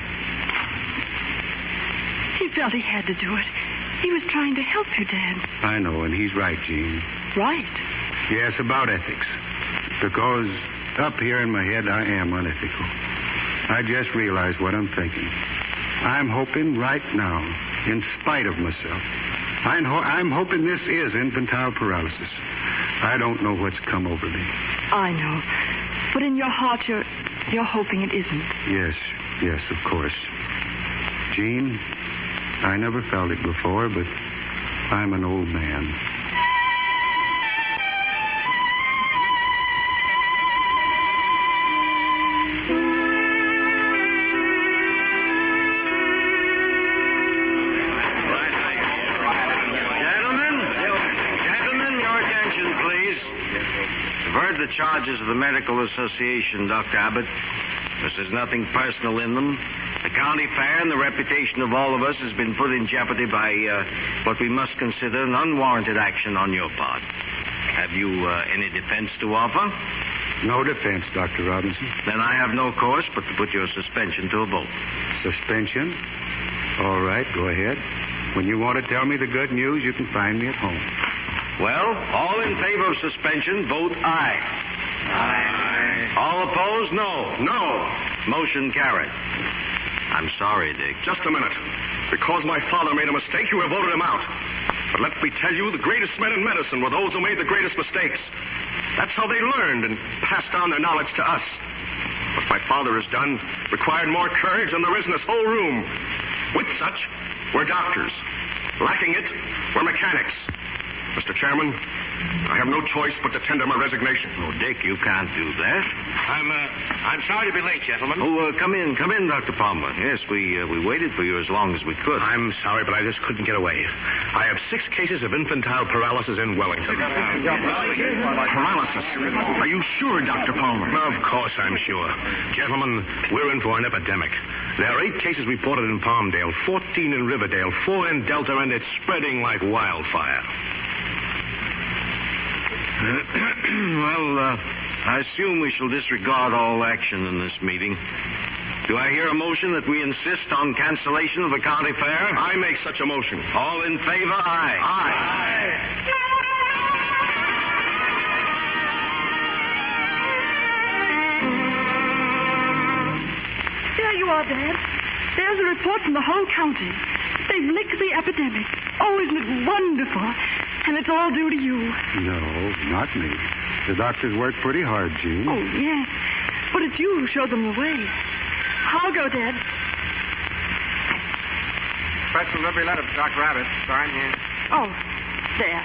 He felt he had to do it. He was trying to help you, Dad. I know, and he's right, Jean. Right? Yes, about ethics. Because up here in my head, I am unethical. I just realized what I'm thinking. I'm hoping right now, in spite of myself, I'm hoping this is infantile paralysis. I don't know what's come over me. I know. But in your heart, you're hoping it isn't. Yes, of course. Jean, I never felt it before, but I'm an old man. The charges of the Medical Association, Dr. Abbott. There's nothing personal in them. The county fair and the reputation of all of us has been put in jeopardy by what we must consider an unwarranted action on your part. Have you any defense to offer? No defense, Dr. Robinson. Then I have no course but to put your suspension to a vote. Suspension? All right, go ahead. When you want to tell me the good news, you can find me at home. Well, all in favor of suspension, vote aye. Aye. All opposed, no. No. Motion carried. I'm sorry, Dick. Just a minute. Because my father made a mistake, you have voted him out. But let me tell you, the greatest men in medicine were those who made the greatest mistakes. That's how they learned and passed on their knowledge to us. What my father has done required more courage than there is in this whole room. With such, we're doctors. Lacking it, we're mechanics. Mr. Chairman, I have no choice but to tender my resignation. Oh, Dick, you can't do that. I'm sorry to be late, gentlemen. Oh, come in, Dr. Palmer. Yes, we waited for you as long as we could. I'm sorry, but I just couldn't get away. I have 6 cases of infantile paralysis in Wellington. Paralysis? Are you sure, Dr. Palmer? Of course I'm sure. Gentlemen, we're in for an epidemic. There are 8 cases reported in Palmdale, 14 in Riverdale, 4 in Delta, and it's spreading like wildfire. Well, I assume we shall disregard all action in this meeting. Do I hear a motion that we insist on cancellation of the county fair? I make such a motion. All in favor, aye. Aye. There you are, Dad. There's a report from the whole county. They've licked the epidemic. Oh, isn't it wonderful? And it's all due to you. No, not me. The doctors worked pretty hard, Jean. Oh, yes. But it's you who showed them the way. I'll go, Dad. Special delivery letter for Dr. Abbott. Sign here. Oh, there.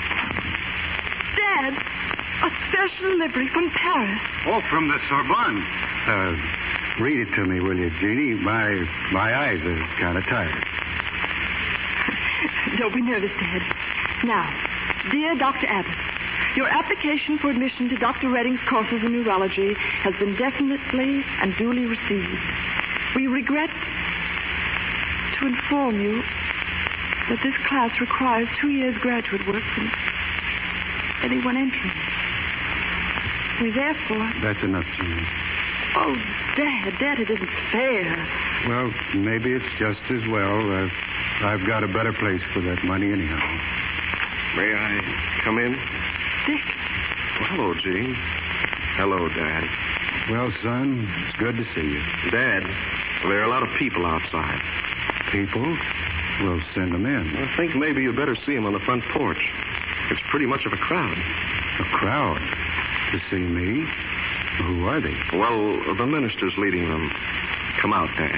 Dad, a special delivery from Paris. Oh, from the Sorbonne. Read it to me, will you, Jeannie? My eyes are kind of tired. Don't be nervous, Dad. Now, dear Dr. Abbott, your application for admission to Dr. Redding's courses in neurology has been definitely and duly received. We regret to inform you that this class requires 2 years graduate work from anyone entering. We therefore... That's enough, Jeannie. Oh, Dad, it isn't fair. Well, maybe it's just as well. I've got a better place for that money anyhow. May I come in? Dick. Well, hello, Jean. Hello, Dad. Well, son, it's good to see you. Dad, there are a lot of people outside. People? We'll send them in. I think maybe you better see them on the front porch. It's pretty much of a crowd. A crowd? To see me? Who are they? Well, the minister's leading them. Come out, Dad.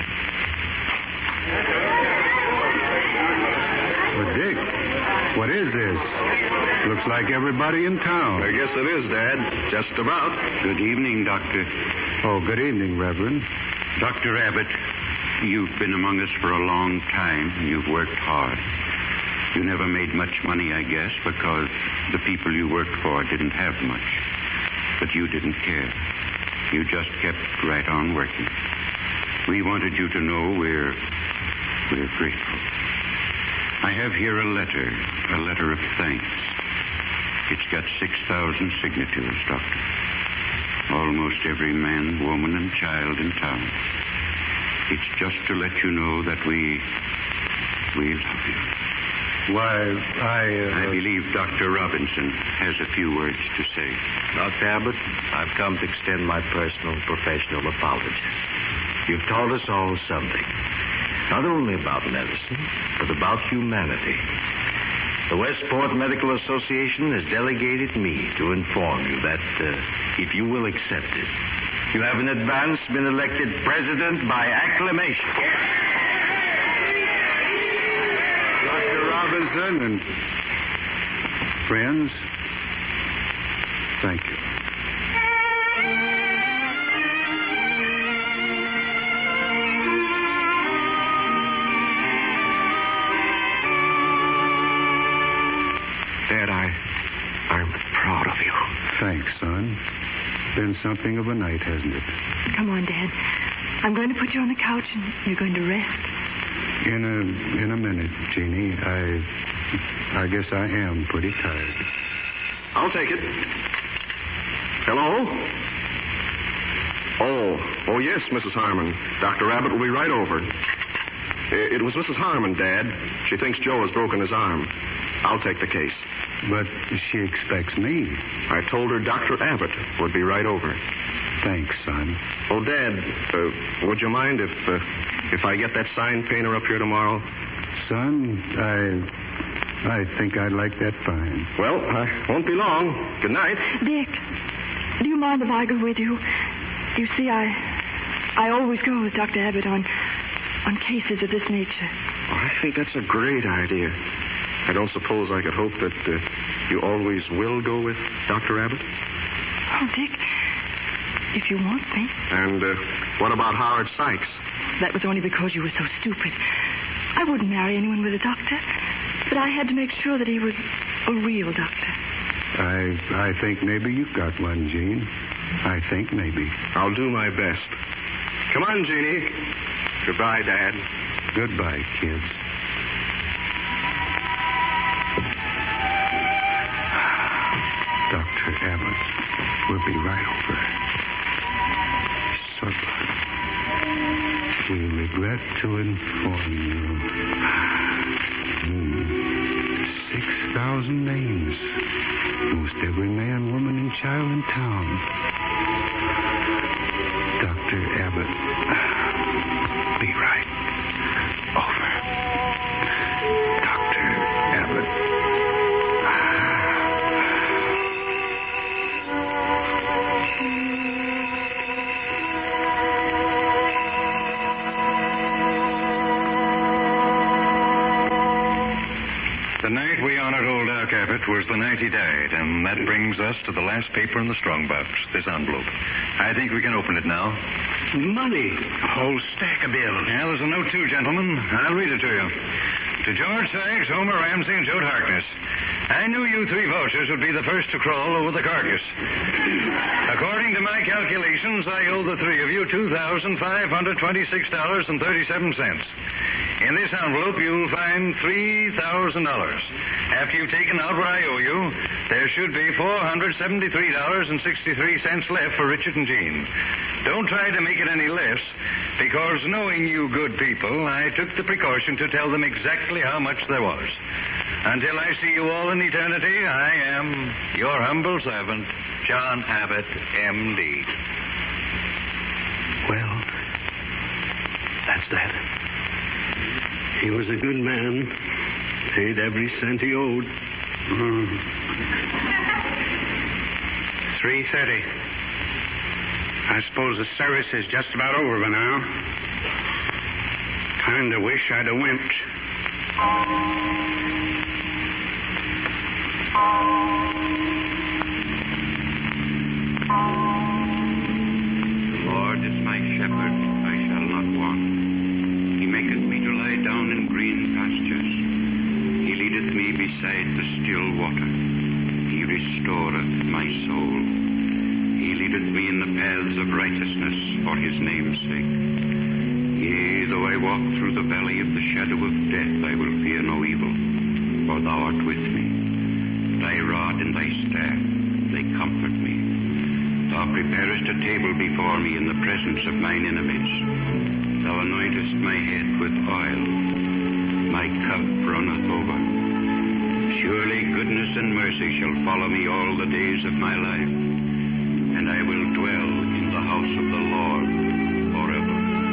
Well, Dick, what is this? Looks like everybody in town. I guess it is, Dad. Just about. Good evening, Doctor. Oh, good evening, Reverend. Dr. Abbott, you've been among us for a long time, and you've worked hard. You never made much money, I guess, because the people you worked for didn't have much. But you didn't care. You just kept right on working. We wanted you to know we're grateful. I have here a letter of thanks. It's got 6,000 signatures, Doctor. Almost every man, woman, and child in town. It's just to let you know that we love you. Why, I believe Dr. Robinson has a few words to say. Dr. Abbott, I've come to extend my personal and professional apologies. You've taught us all something. Not only about medicine, but about humanity. The Westport Medical Association has delegated me to inform you that, if you will accept it, you have in advance been elected president by acclamation. Dr. Robinson and friends, thank you. Dad, I'm proud of you. Thanks, son. Been something of a night, hasn't it? Come on, Dad. I'm going to put you on the couch and you're going to rest. In a minute, Jeannie. I guess I am pretty tired. I'll take it. Hello? Oh, yes, Mrs. Harmon. Dr. Abbott will be right over. It was Mrs. Harmon, Dad. She thinks Joe has broken his arm. I'll take the case. But she expects me. I told her Dr. Abbott would be right over. Thanks, son. Oh, Dad, would you mind if I get that sign painter up here tomorrow? Son, I think I'd like that fine. Well, I won't be long. Good night. Dick, do you mind if I go with you? You see, I always go with Dr. Abbott on cases of this nature. Oh, I think that's a great idea. I don't suppose I could hope that you always will go with Dr. Abbott? Oh, Dick, if you want me. And what about Howard Sykes? That was only because you were so stupid. I wouldn't marry anyone with a doctor, but I had to make sure that he was a real doctor. I think maybe you've got one, Gene. I think maybe. I'll do my best. Come on, Jeannie. Goodbye, Dad. Goodbye, kids. Dr. Abbott will be right over. Sutler, we regret to inform you. 6,000 names. Most every man, woman, and child in town. Dr. Abbott, be right over. Dr. Abbott. The night we honored old Doc Abbott was the night he died, and that brings us to the last paper in the strongbox, this envelope. I think we can open it now. Money. A whole stack of bills. Yeah, there's a note, too, gentlemen. I'll read it to you. To George Sykes, Homer Ramsey, and Joe Harkness. I knew you three vultures would be the first to crawl over the carcass. According to my calculations, I owe the three of you $2,526.37. In this envelope, you'll find $3,000. After you've taken out what I owe you, there should be $473.63 left for Richard and Jean. Don't try to make it any less, because knowing you good people, I took the precaution to tell them exactly how much there was. Until I see you all in eternity, I am your humble servant, John Abbott, M.D. Well, that's that. He was a good man. Paid every cent he owed. 3:30. I suppose the service is just about over by now. Kinda wish I'd have went. The Lord is my shepherd, I shall not want. He maketh me to lie down in green pastures. He leadeth me beside the still water. He restoreth my soul. He leadeth me in the paths of righteousness for his name's sake. Yea, though I walk through the valley of the shadow of death, I will fear no evil, for thou art with me. Thy rod and thy staff, they comfort me. Thou preparest a table before me in the presence of mine enemies. Thou anointest my head with oil. My cup runneth over. Surely goodness and mercy shall follow me all the days of my life, and I will dwell in the house of the Lord forever.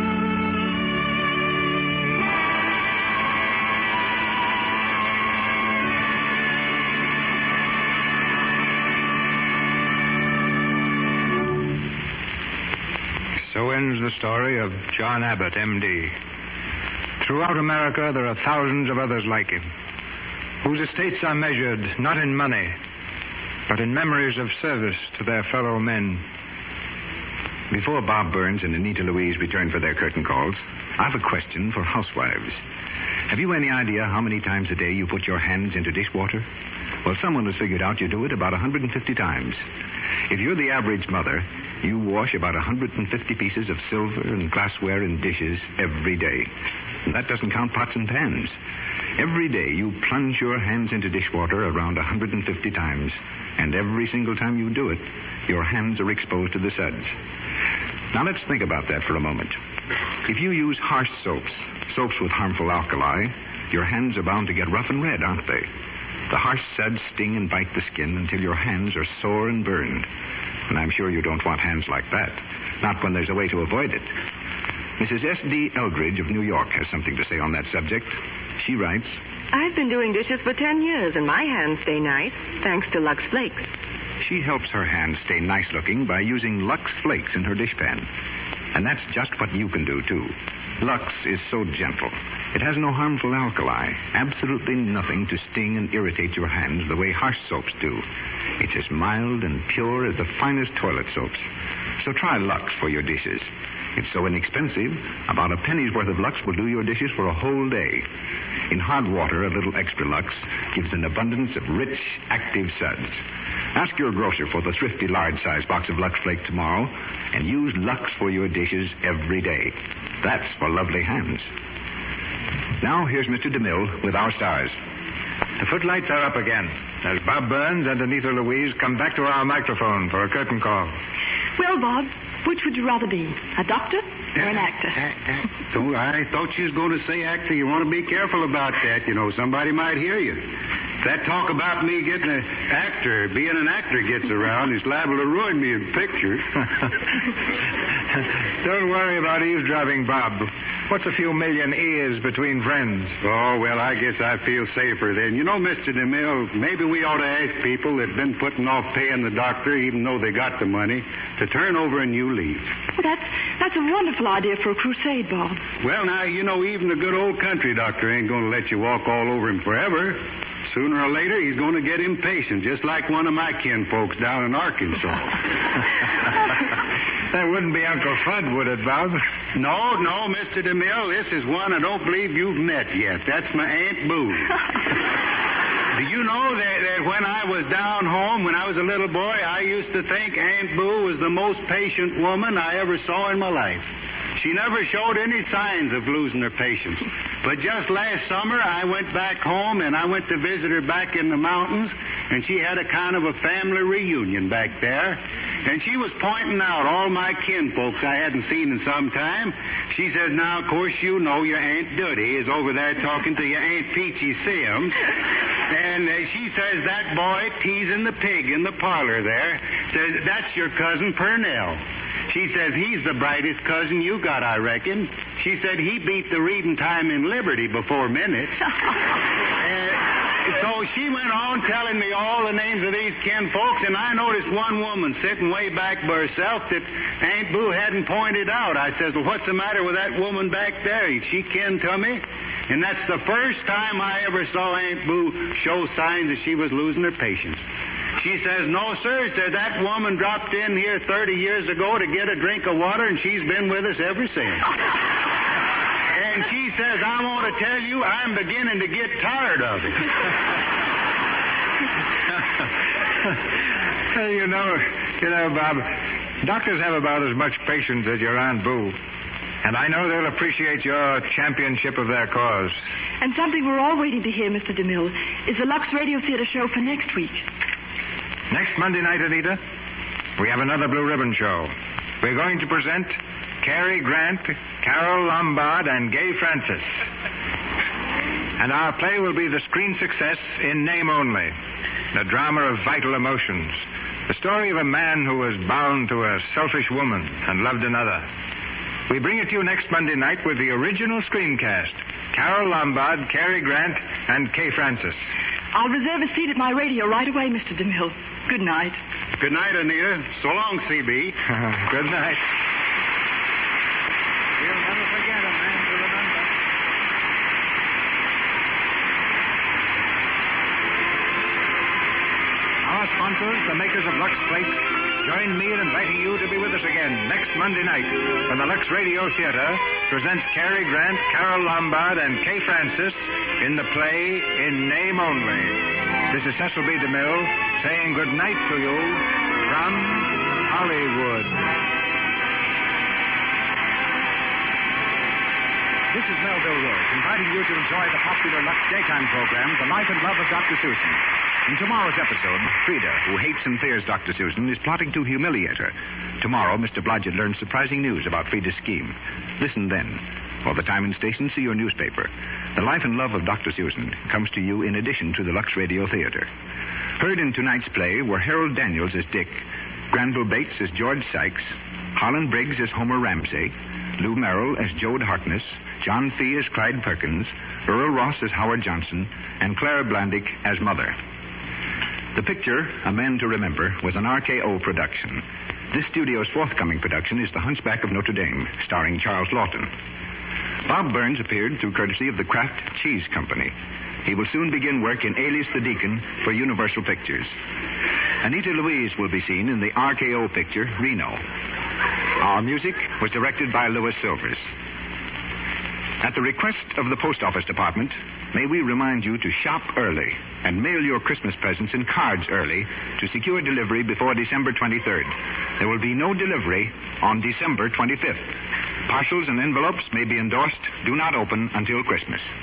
So ends the story of John Abbott, M.D. Throughout America, there are thousands of others like him, whose estates are measured not in money, but in memories of service to their fellow men. Before Bob Burns and Anita Louise return for their curtain calls, I have a question for housewives. Have you any idea how many times a day you put your hands into dishwater? Well, someone has figured out you do it about 150 times. If you're the average mother, you wash about 150 pieces of silver and glassware and dishes every day. And that doesn't count pots and pans. Every day you plunge your hands into dishwater around 150 times. And every single time you do it, your hands are exposed to the suds. Now let's think about that for a moment. If you use harsh soaps with harmful alkali, your hands are bound to get rough and red, aren't they? The harsh suds sting and bite the skin until your hands are sore and burned. And I'm sure you don't want hands like that. Not when there's a way to avoid it. Mrs. S.D. Eldridge of New York has something to say on that subject. She writes, I've been doing dishes for 10 years, and my hands stay nice, thanks to Lux Flakes. She helps her hands stay nice-looking by using Lux Flakes in her dishpan. And that's just what you can do, too. Lux is so gentle. It has no harmful alkali, absolutely nothing to sting and irritate your hands the way harsh soaps do. It's as mild and pure as the finest toilet soaps. So try Lux for your dishes. It's so inexpensive, about a penny's worth of Lux will do your dishes for a whole day. In hot water, a little extra Lux gives an abundance of rich, active suds. Ask your grocer for the thrifty large-size box of Lux Flake tomorrow and use Lux for your dishes every day. That's for lovely hands. Now, here's Mr. DeMille with our stars. The footlights are up again as Bob Burns and Anita Louise come back to our microphone for a curtain call. Well, Bob, which would you rather be, a doctor or an actor? I thought you was going to say actor. You want to be careful about that. You know, somebody might hear you. That talk about me being an actor gets around, it's liable to ruin me in pictures. Don't worry about eavesdropping, Bob. What's a few million ears between friends? Oh, well, I guess I feel safer then. You know, Mr. DeMille, maybe we ought to ask people that have been putting off paying the doctor, even though they got the money, to turn over a new leaf. Well, that's a wonderful idea for a crusade, Bob. Well, now, you know, even the good old country doctor ain't going to let you walk all over him forever. Sooner or later, he's going to get impatient, just like one of my kinfolks down in Arkansas. That wouldn't be Uncle Fudd, would it, Bob? No, Mr. DeMille. This is one I don't believe you've met yet. That's my Aunt Boo. Do you know that when I was down home, when I was a little boy, I used to think Aunt Boo was the most patient woman I ever saw in my life. She never showed any signs of losing her patience. But just last summer, I went back home, and I went to visit her back in the mountains, and she had a kind of a family reunion back there. And she was pointing out all my kinfolks I hadn't seen in some time. She says, now, of course, you know your Aunt Duddy is over there talking to your Aunt Peachy Sims. And she says, that boy teasing the pig in the parlor there, says, that's your cousin Purnell. She says, he's the brightest cousin you got, I reckon. She said he beat the reading time in Liberty before minutes. So she went on telling me all the names of these kinfolks, and I noticed one woman sitting way back by herself that Aunt Boo hadn't pointed out. I says, well, what's the matter with that woman back there? Is she kin to me? And that's the first time I ever saw Aunt Boo show signs that she was losing her patience. She says, no, sir. Said that woman dropped in here 30 years ago to get a drink of water, and she's been with us ever since. And she says, I want to tell you, I'm beginning to get tired of it. You know, Bob, doctors have about as much patience as your Aunt Boo. And I know they'll appreciate your championship of their cause. And something we're all waiting to hear, Mr. DeMille, is the Lux Radio Theater show for next week. Next Monday night, Anita, we have another Blue Ribbon show. We're going to present Cary Grant, Carol Lombard, and Gay Francis. And our play will be the screen success in name only, a drama of vital emotions, the story of a man who was bound to a selfish woman and loved another. We bring it to you next Monday night with the original screencast, Carol Lombard, Cary Grant, and Kay Francis. I'll reserve a seat at my radio right away, Mr. DeMille. Good night. Good night, Anita. So long, CB. Good night. We'll never forget a man to remember. Our sponsors, the makers of Lux Flakes, join me in inviting you to be with us again next Monday night when the Lux Radio Theater presents Cary Grant, Carol Lombard, and Kay Francis in the play In Name Only. This is Cecil B. DeMille saying good night to you from Hollywood. This is Melville Rose, inviting you to enjoy the popular Lux daytime program, The Life and Love of Dr. Susan. In tomorrow's episode, Frida, who hates and fears Dr. Susan, is plotting to humiliate her. Tomorrow, Mr. Blodgett learns surprising news about Frida's scheme. Listen then. For the time and station, see your newspaper. The Life and Love of Dr. Susan comes to you in addition to the Lux Radio Theater. Heard in tonight's play were Harold Daniels as Dick, Granville Bates as George Sykes, Holland Briggs as Homer Ramsay, Lou Merrill as Jode Harkness, John Fee as Clyde Perkins, Earl Ross as Howard Johnson, and Clara Blandick as Mother. The picture, A Man to Remember, was an RKO production. This studio's forthcoming production is The Hunchback of Notre Dame, starring Charles Lawton. Bob Burns appeared through courtesy of the Kraft Cheese Company. He will soon begin work in Alias the Deacon for Universal Pictures. Anita Louise will be seen in the RKO picture, Reno. Our music was directed by Louis Silvers. At the request of the Post Office Department, may we remind you to shop early and mail your Christmas presents in cards early to secure delivery before December 23rd. There will be no delivery on December 25th. Parcels and envelopes may be endorsed, do not open until Christmas.